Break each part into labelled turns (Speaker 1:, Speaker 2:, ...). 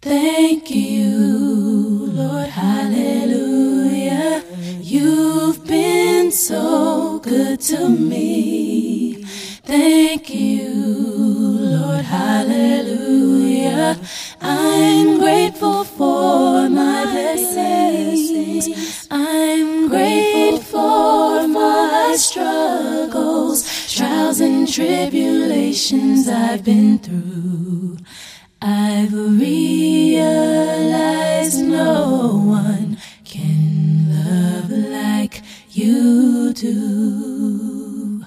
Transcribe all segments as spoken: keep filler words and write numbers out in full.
Speaker 1: Thank you, Lord, hallelujah. You've been so good to me. Thank you, Lord, hallelujah. I'm grateful for my blessings. I'm grateful for my struggles, trials and tribulations I've been through. I've realized no one can love like you do.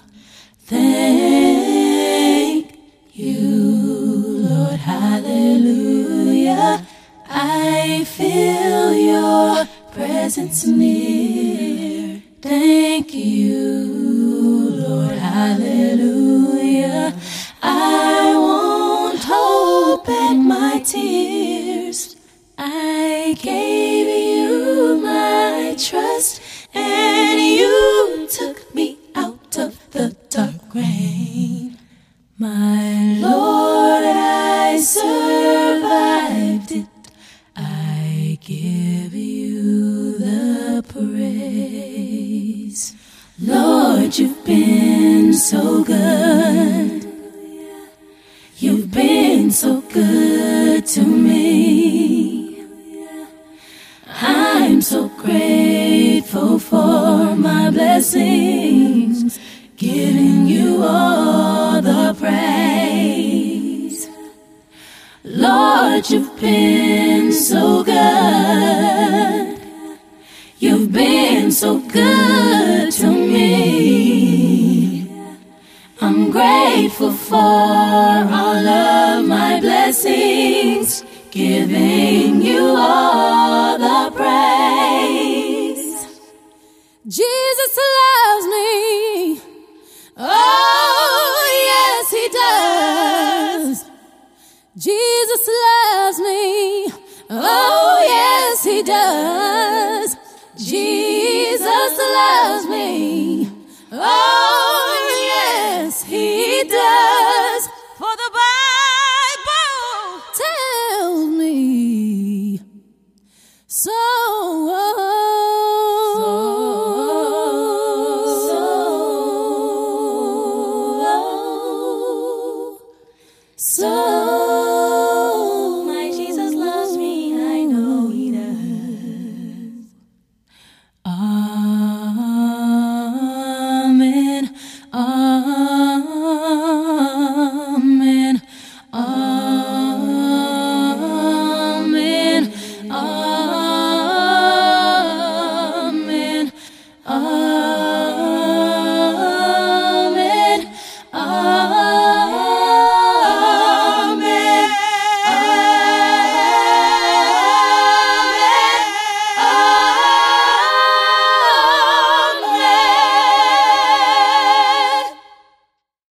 Speaker 1: Thank you, Lord, hallelujah. I feel your presence near. Thank you, Lord, hallelujah. I won't hold back my tears. I gave you my trust, and you took me out of the dark rain. My Lord, I survived it. I give you the praise. Lord, you've been so good. You've been so good to me. I'm so grateful for my blessings, giving you all the praise. Lord, you've been so good. You've been so good to me. I'm grateful for all of my blessings, giving you all the praise. Jesus loves me. Oh, yes, he does. Jesus loves me. Oh, yes, he does. Jesus loves me. Oh, yes, he does. For the Bible tells me so. So, so, my Jesus loves me, I know he does. Amen, amen, amen, amen, amen.